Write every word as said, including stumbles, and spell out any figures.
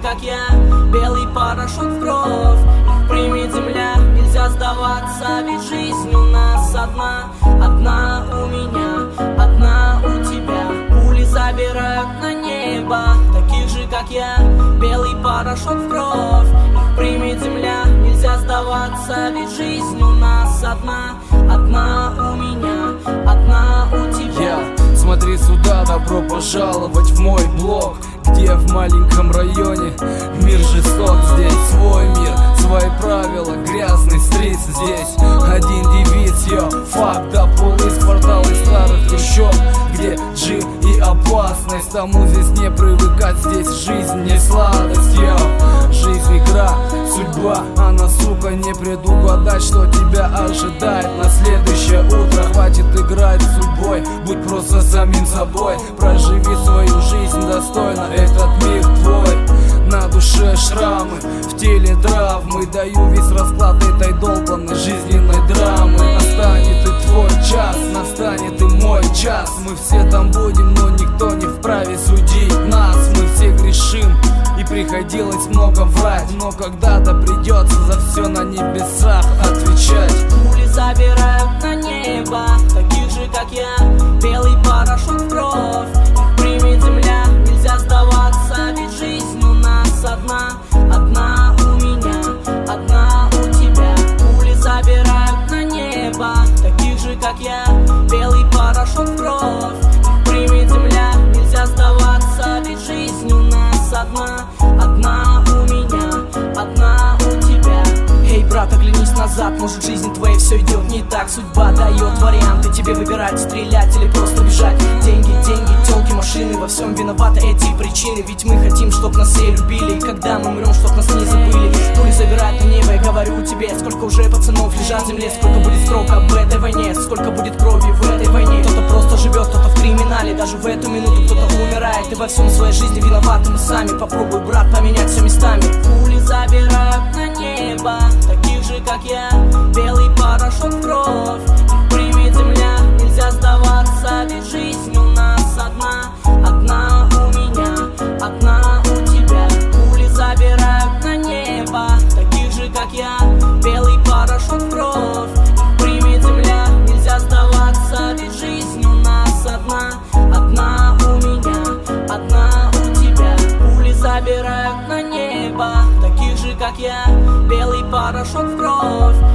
как я, белый порошок в кровь. Их примет земля, нельзя сдаваться, ведь жизнь у нас одна. Одна у меня, одна у тебя. Пули забирают на небо таких же, как я, белый порошок в кровь. Их примет земля, нельзя сдаваться, ведь жизнь у нас одна. Одна у меня, одна у тебя. Yeah. Смотри сюда, добро пожаловать в мой блог, где в маленьком районе мир жесток. Здесь свой мир, свои правила, грязный стрит. Здесь один девиз, йо, факт, да полис, кварталы старых трущоб, где джи и опасность. Тому здесь не привыкать, здесь жизнь не сладость, йо. Жизнь игра, судьба, она, сука, не предугадать, что тебя ожидает на следующее утро. Хватит играть с судьбой, будь просто самим собой. Проживи свою жизнь достойно, этот мир твой. На душе шрамы, в теле травмы. Даю весь расклад этой долбанной жизненной драмы. Настанет и твой час, настанет и мой час. Мы все там будем, но никто не вправе судить нас. Мы все грешим, и приходилось много врать, но когда-то придется за все на небесах отвечать. Пули забирают на небо таких же, как я, белый порошок в кровь. Их примет земля, нельзя сдаваться, ведь жизнь у нас одна. Одна у меня, одна у тебя. Пули забирают на небо таких же, как я, белый порошок в кровь. Их примет земля, нельзя сдаваться, ведь жизнь у нас одна. Одна у меня, одна у тебя. Эй, брат, оглянись назад, может, в жизни твоей все идет не так. Судьба дает варианты тебе выбирать, стрелять или просто бежать. Деньги, деньги, телки, машины, во всем виноваты эти причины. Ведь мы хотим, чтоб нас все любили, и когда мы умрем, чтоб нас не забыли. Пули забирают на небо, я говорю тебе, сколько уже пацанов лежат в земле. Сколько будет строк об этой войне, сколько будет крови в этой войне. Кто-то просто живет, кто-то в криминале, даже в эту минуту кто-то умирает. И во всем своей жизни виноваты мы сами. Попробуй, брат, поменять все местами. Пули забирают на небо таких же, как я, белый порошок в кровь. Их примет земля, нельзя сдаваться, ведь жизнь у нас одна. Одна у меня, одна у тебя. Пули забирают на небо таких же, как я, белый порошок в кровь. Их примет земля, нельзя сдаваться, ведь жизнь у нас одна. Одна у меня, одна у тебя. Пули забирают на небо таких же, как я, белый порошок в кровь.